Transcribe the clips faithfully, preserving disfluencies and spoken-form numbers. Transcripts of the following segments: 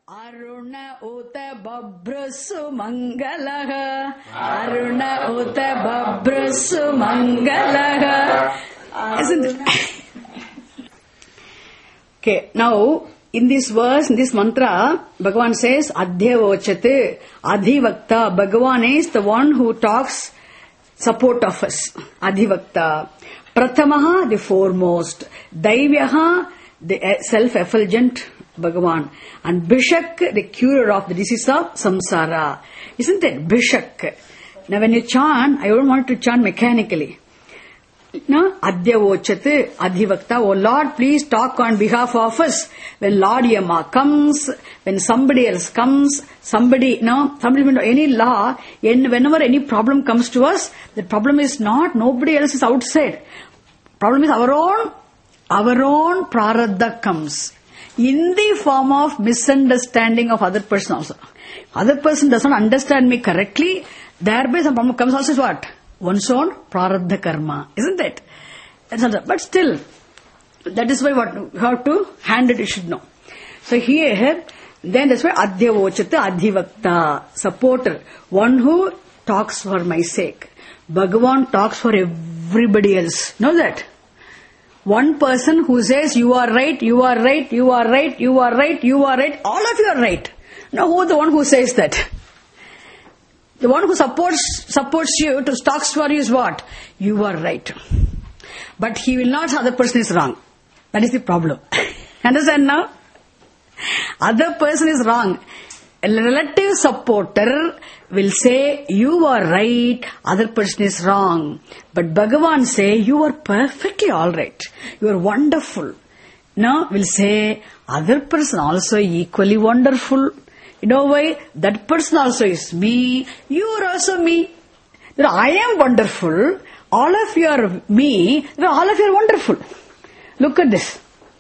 Aruna uta babrasu mangalaha. Aruna uta babrasu mangalaha. Isn't it? Okay, now in this verse, in this mantra, Bhagavan says, Adhyavochate, Adhivakta. Bhagavan is the one who talks support of us. Adhivakta. Pratamaha, the foremost. Daivyaha, the self-effulgent Bhagavan. And Bhishak, the curer of the disease of samsara. Isn't it? Bhishak. Now when you chant, I don't want to chant mechanically. No? Adhyavochate, Adhivakta. Oh Lord, please talk on behalf of us. When Lord Yama comes, when somebody else comes, somebody, no, somebody, any law, whenever any problem comes to us, the problem is not, nobody else is outside. Problem is our own, our own prarabdha comes. In the form of misunderstanding of other person also. Other person does not understand me correctly, thereby some problem comes also is what? One's own prarabdha karma. Isn't it? But still, that is why what you have to handle it, you should know. So here, then that's why Adhyavochate Adhivakta, supporter, one who talks for my sake. Bhagavan talks for everybody else. Know that? One person who says, you are right, you are right, you are right, you are right, you are right, all of you are right. Now who is the one who says that? The one who supports supports you, to talks for you is what? You are right. But he will not say other person is wrong. That is the problem. Understand now? Other person is wrong. A relative supporter will say, you are right, other person is wrong. But Bhagavan say, you are perfectly alright. You are wonderful. No, will say, other person also equally wonderful. You know why? That person also is me. You are also me. I am wonderful. All of you are me. All of you are wonderful. Look at this.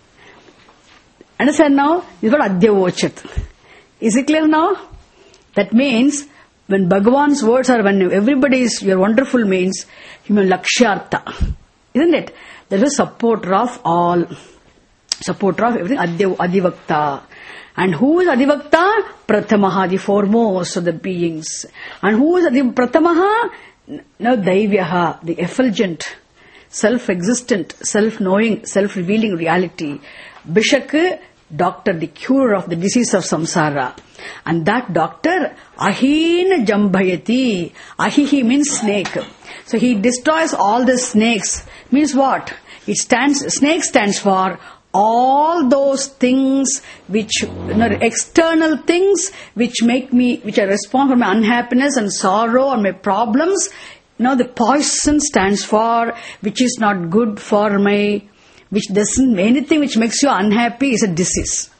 Understand now? This is what Adhyavochat. Is it clear now? That means, when Bhagavan's words are, when everybody is, you are wonderful means, you mean Lakshyartha. Isn't it? That is a supporter of all. Supporter of everything. Adhivakta. And who is Adhivakta? Pratamaha, the foremost of the beings. And who is Adhivakta? Pratamaha? Now Daivyaha, the effulgent, self-existent, self-knowing, self-revealing reality. Bhishak, doctor, the cure of the disease of samsara. And that doctor, Ahin Jambhayati. Ahihi means snake. So he destroys all the snakes. Means what? It stands, snake stands for all those things which, you know, external things which make me, which I respond for my unhappiness and sorrow and my problems. You know, the poison stands for which is not good for my, which doesn't, anything which makes you unhappy is a disease.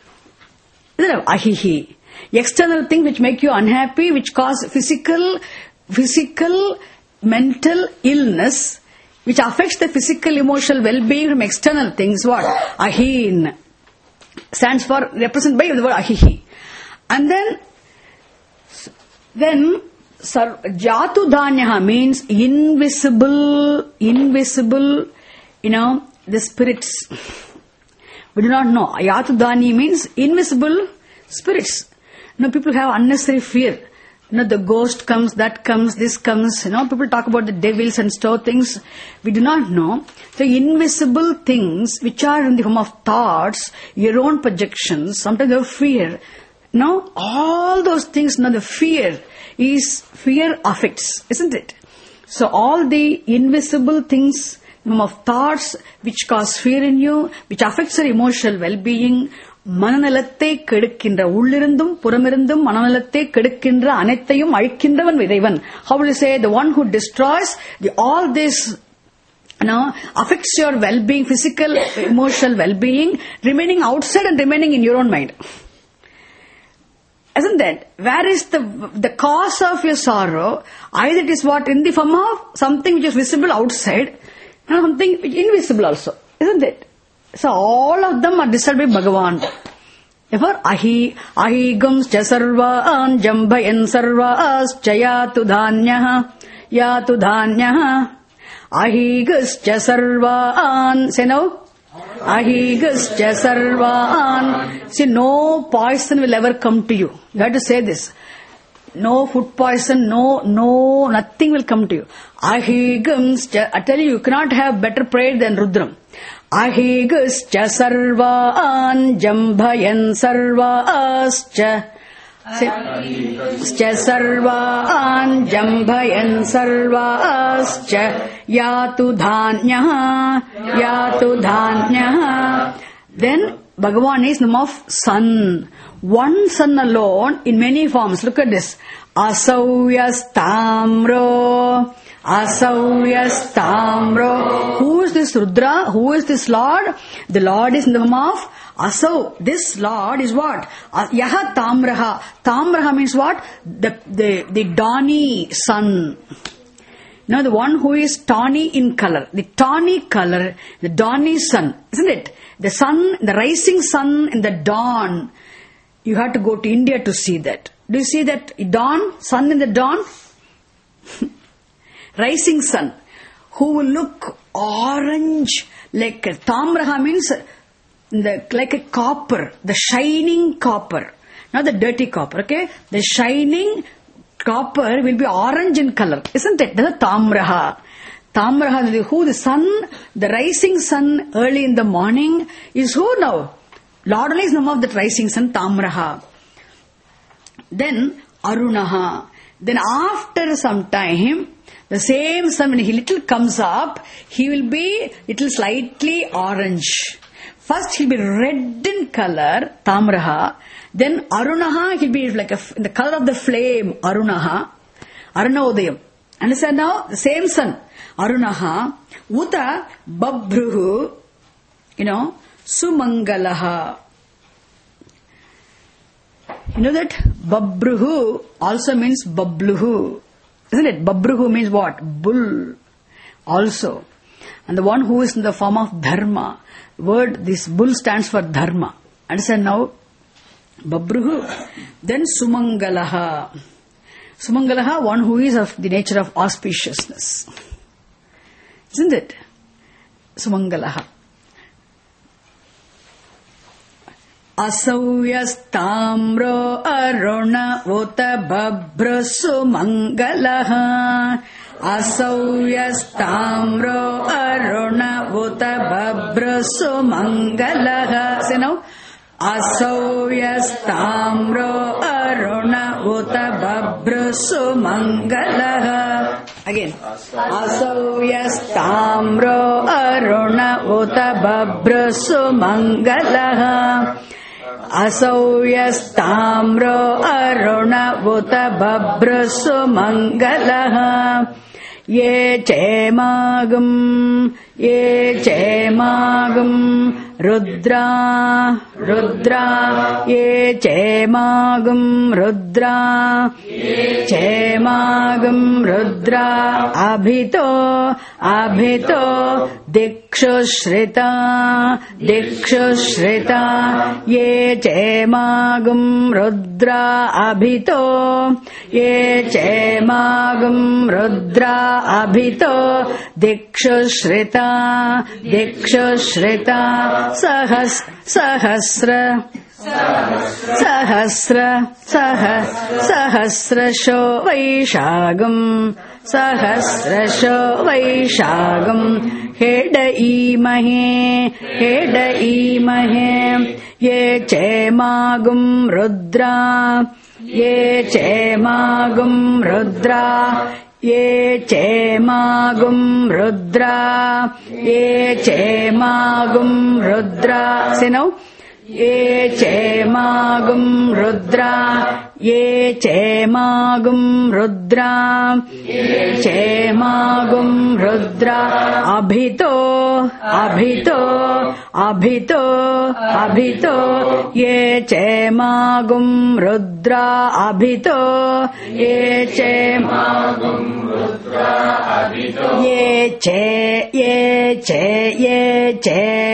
Ahihi. External things which make you unhappy, which cause physical, physical, mental illness, which affects the physical, emotional well-being from external things, what? Ahin. Stands for, represented by the word Ahihi. And then, then, Jatu Dhanyaha means invisible, invisible, you know, the spirits. We do not know. Yatu Dhani means invisible spirits. You know, people have unnecessary fear. You know, the ghost comes, that comes, this comes. You know, people talk about the devils and store things. We do not know. So, invisible things which are in the form of thoughts, your own projections, sometimes your fear. You know, all those things, you know, the fear is, fear affects, isn't it? So, all the invisible things, of thoughts which cause fear in you, which affects your emotional well-being, mananalatte kedukindra, ullirundum puramirundum mananalatte kedukindra anettayum azhikkindravan ireivan. How will you say? The one who destroys the, all this, you know, affects your well-being, physical, emotional well-being, remaining outside and remaining in your own mind. Isn't that? Where is the the cause of your sorrow? Either it is what? In the form of something which is visible outside, and something invisible also. Isn't it? So all of them are disturbed by Bhagavan. Therefore, Ahi, Ahigams cha sarvaan jambhayan sarvas chayatu dhanyaha, yatu dhanyaha, Ahigas cha sarvaan. Say now. Ahigascha sarvan. See, no poison will ever come to you. You have to say this. No food poison, no, no, nothing will come to you. Ahigascha. I tell you, you cannot have better prayer than Rudram. Ahigascha sarvan jambhayan sarvascha. Scha sarvan jambhayan sarvascha yatu dhanyaha yatu dhanyaha. Then Bhagavan is the name of sun. One sun alone in many forms. Look at this. Asavyastamro. Asavyastamro. Who is this Rudra? Who is this Lord? The Lord is in the form of Asav. This Lord is what? Yaha Tamraha. Tamraha means what? The, the, the dawny sun. Now the one who is tawny in color. The tawny color, the dawny sun. Isn't it? The sun, the rising sun in the dawn. You have to go to India to see that. Do you see that dawn? Sun in the dawn? Rising sun. Who will look orange like a tamraha means the, like a copper. The shining copper. Not the dirty copper, okay? The shining copper will be orange in color. Isn't it? That's a tamraha. Tamraha, who the sun, the rising sun early in the morning is who now? Lord only is the name of that rising sun, Tamraha. Then Arunaha. Then after some time, the same sun when he little comes up, he will be little slightly orange. First he'll be red in color, Tamraha. Then Arunaha, he'll be like a, in the color of the flame, Arunaha. Arunodayam. Understand now? The same sun. Arunaha. Uta Babruhu. You know. Sumangalaha. You know that Babruhu also means Babluhu. Isn't it? Babruhu means what? Bull. Also. And the one who is in the form of Dharma. Word, this bull stands for Dharma. Understand now? Babruhu. Then Sumangalaha. Sumangalaha, one who is of the nature of auspiciousness. Isn't it? Sumangalaha. Asavyastamro aruna uta babra sumangalaha. Asavyastamro aruna uta babra sumangalaha. Say now. Asavyastamro aruna uta babra sumangalaha. Again. Asavyastamro aruna uta babra sumangalaha. Asavyastamro aruna uta babra sumangalaha. Ye chemagam, ye chemagam, Rudra, Rudra, ye chemagam, Rudra, ye chemagam, Rudra, Abhito, Abhito, Dikshu Shrita, Dikshu Shrita, ye chemagam, Rudra, Abhito, ye chemagam, Rudra, Abhito, Dikshu Shrita, Dikshu Shrita, Sahas, Sahasra, Sahasra, Sah, Sahasra Sho Vaishagam, Sahasra Sho Vaishagam, Heda Imahe, Heda Imahe, Ye Chemagam Rudra, Ye Chemagam Rudra, Ye chemagum Rudra, Ye chemagum Rudra. Say now. Ye chemagum Rudra, Ye chemagum Rudra, Ye chemagum Rudra. Abhito, Abhito, Abhito, Abhito, Ye chemagum Rudra, Abhito, Ye chemagum Rudra, Abhito, Ye che, Ye che, Ye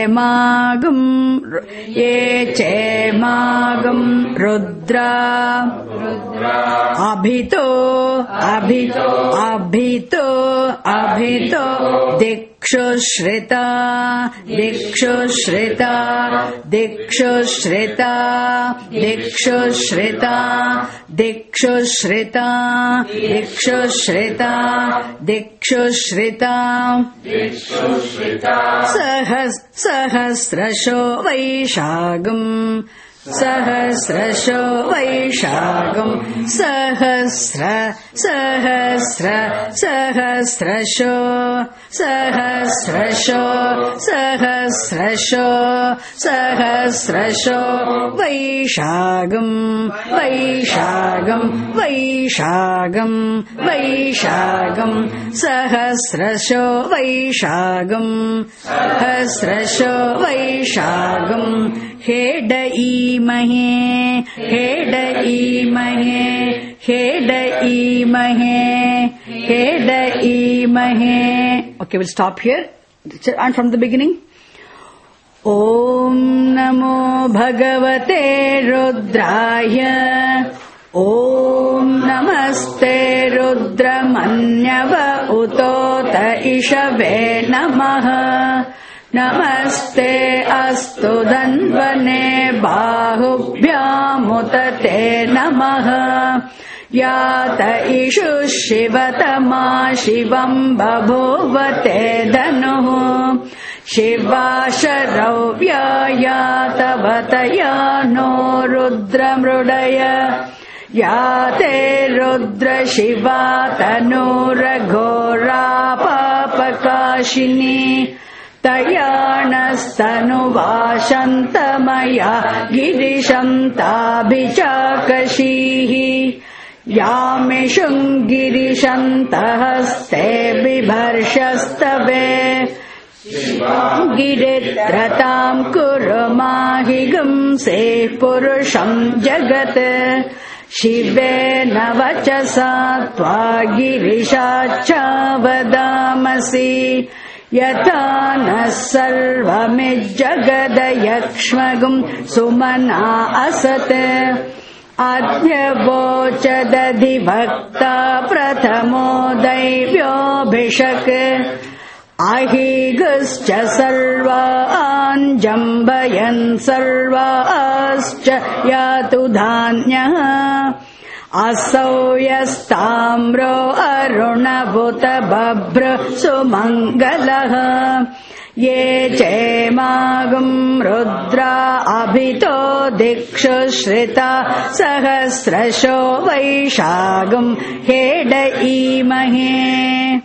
chemagum, Ye chemagam Rudra, Abhito, abhito, abhito, abhito, Dikshushrita, Dikshushrita, Dikshushrita, Dikshushrita, Dikshushrita, Dikshushrita, Dikshushrita, Dikshushrita, Sahas, Sahasrasho Vaishagam, Sahasrasho Vaishagam, Sahasra, Sahasra, Sahasrasho, Sahasrasho, Sahasrasho, Sahasrasho, Vaishagam, Vaishagam, Vaishagam, Vaishagam, Sahasrasho, Vaishagam, Sahasrasho, Vaishagam, Hedaimahe, Hedaimahe, Hedaimahe, Hedaimahe. Okay, we'll stop here. And from the beginning. Om Namo Bhagavate Rudraya. Om Namaste Rudramanyava Utota Ishave Namaha. Namaste astu danvane bahubhyamutate namaha. Yata ishu shivatama shivam babhuvate dhanuhu. Shiva sharavya yatavataya no rudra mrudaya. Yate rudra shiva tanura ghora papakashini. Tayanastanu-vashantamaya girishantabhichakashihi. Yameshung girishantahaste bibharshastave. Giritratam kurumahigam se purusham jagat. Shive navachasa tva girishachavadamasi. Yata na sarvamijjagadayakshmagum sumana asate. Adhyavochadadhi bhakta prathamo daivyo bhishak. Ahigascha sarvaan jambayan sarvaascha yatu dhanya. Asau yastamro arunabhuta babra sumangalaha. Ye chemagam rudra abhito dikshushrita sahasrasho vaishagam hedaimahe.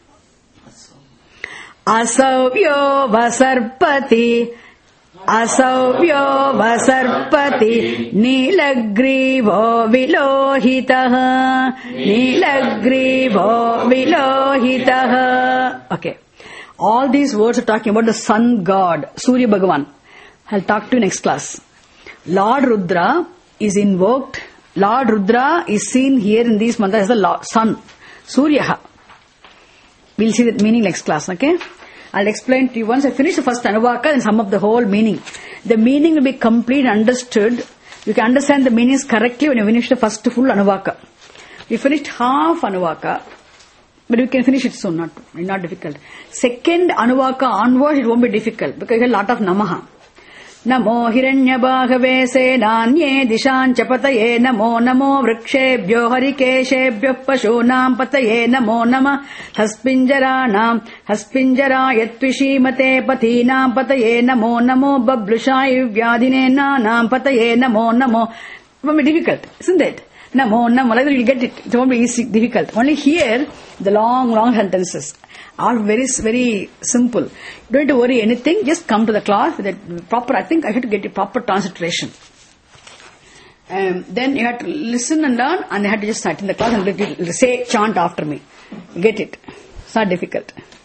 Asavyo vasarpati Asavyo vasarpati nilagrivo vilohitaha. Nilagrivo vilohitaha. Okay. All these words are talking about the sun god, Surya Bhagavan. I'll talk to you next class. Lord Rudra is invoked. Lord Rudra is seen here in these mantras as the Lord, sun, Surya. We'll see the meaning next class, okay? I'll explain to you once I finish the first Anuvaka and sum up the whole meaning. The meaning will be complete and understood. You can understand the meanings correctly when you finish the first full Anuvaka. We finished half Anuvaka, but we can finish it soon, not, not difficult. Second Anuvaka onwards, it won't be difficult because you have a lot of Namaha. Namo Hiranyabhagave Senanye Dishancha Pataye Namo Namo Vrikshebhyo Harikeshebhyo Pashunam Pataye Namo Nama Haspinjaranam Haspinjara Yatvishimate Pathinam Pataye Namo Namo Bablushai Vyadine Nanam Pataye Namo Namo. It won't be difficult, isn't it? Namo Namo, like that you'll get it. It won't be easy, difficult. Only here, the long, long sentences are very, very simple. You don't have to worry anything. Just come to the class with a proper, I think I have to get a proper concentration. Um, then you have to listen and learn, and you have to just start in the class and say, chant after me. Get it. It's not difficult.